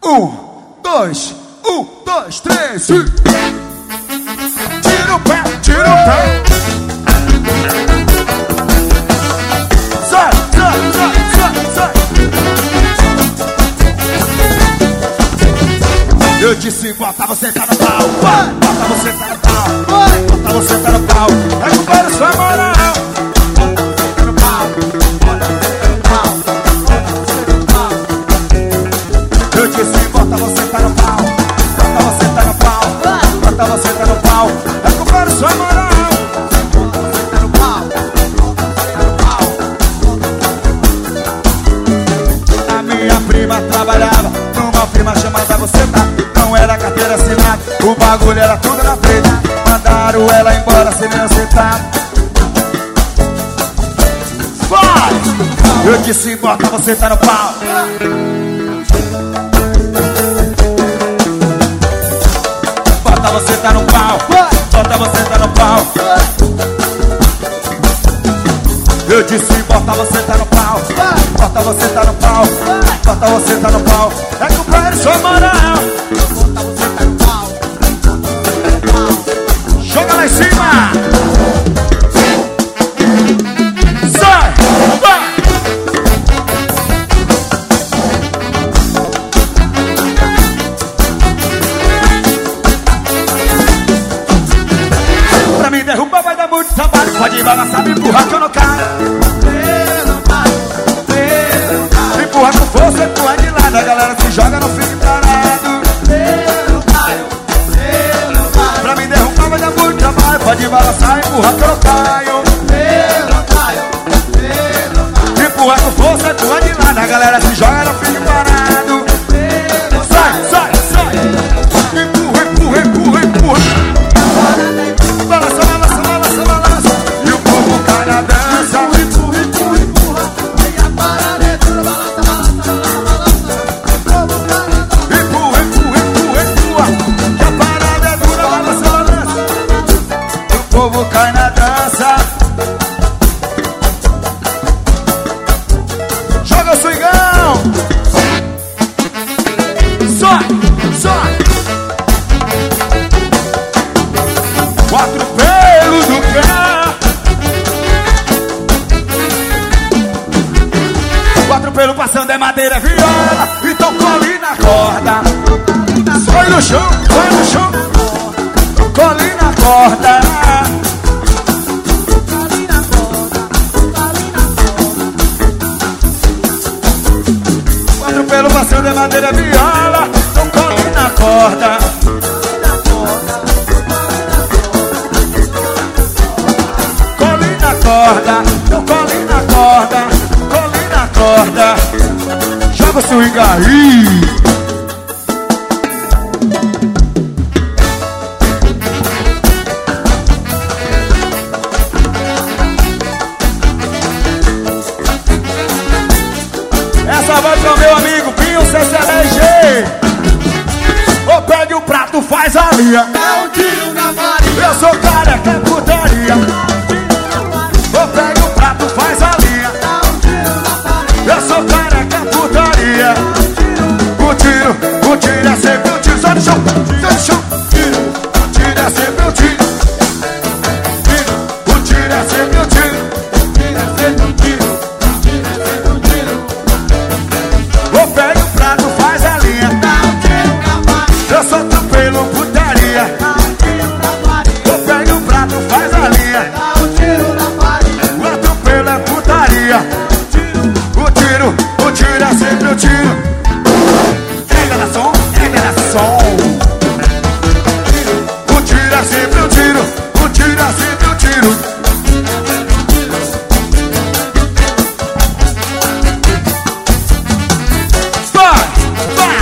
dois, três. Tira o pé, tira o pé. Sai, sai, sai, sai, sai. Eu disse, bota você tá no pau. Bota você tá no pau. Bota você tá no pau. Recupera sua moral. Eu disse, bota você tá no pau. Bota você tá no pau. Bota você tá no pau. Recupera sua moral. Bota você tá no pau. A minha prima trabalhava numa firma chamada Você Tá. Não era carteira assinada, o bagulho era tudo na frente. Mandaram ela embora sem nem aceitar. Vai! Eu disse, bota você tá no pau. Bota você tá no pau. Bota você tá no pau. Eu disse, bota você tá no pau. Bota você tá no pau. Bota você tá no pau. Recupere sua moral. Bota você tá no pau. Joga lá em cima. Sai, vai. Pra me derrubar vai dar muito trabalho. Pode balançar, me empurrar que eu não caio. Empurra com força, empurra de lado. A galera se joga, não fique parado. Pra me derrubar vai dar muito trabalho. Pode balançar, empurra que eu não caio. Empurra com força, empurra de lado. A galera se joga, não fique parado. Sai, sai, sai. Empurra, empurra, empurra, empurra. Balança, balança, balança, balança. E o povo cai na dança. Empurra, empurra, empurra. E a parada é dura. Balança, balança, balança. Empurra, empurra, empurra, empurra. E a parada é dura. Balança, balança. E o povo cai na dança. Joga o swingão. Sai, sai. Quatro pelos do pé. Quatro pelos passando é madeira, viola. Então cole na corda. Foi no chão, foi no chão. Cole na corda. Quatro pelos passando é madeira, viola. Então cole na corda. Corda, eu colei na corda, colei na corda. Joga o swing aí. Essa vai pro meu amigo Pinho CCLG. Ou pegue o prato, faz a linha. Dá um tiro na Maria. Eu sou careca, é putaria. Eu pego o prato, faz a linha. Eu sou careca, putaria. O tiro é sempre o tiro. Só no chão, só no chão. O tiro é sempre o tiro. O tiro é sempre o tiro. Eu pego o prato, faz a linha. Eu sou pelo putaria. Eu pego o prato, faz a linha. O tiro é sempre o tiro. Revelação, revelação. O tiro é sempre o tiro. O tiro é sempre o tiro. Vai, vai.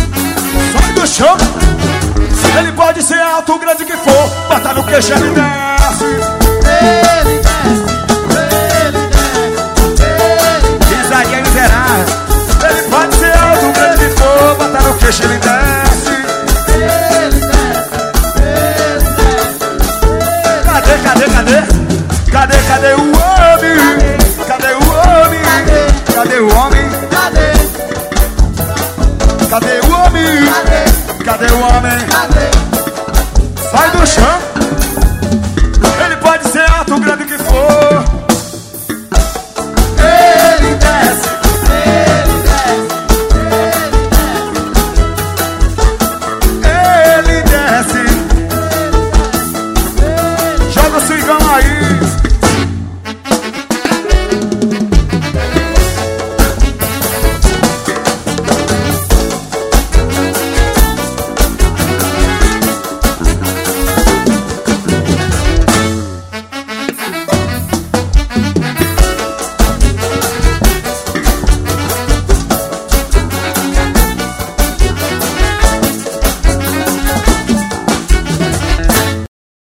Sai do chão. Ele pode ser alto, grande que for. Bota no queixo, ele desce.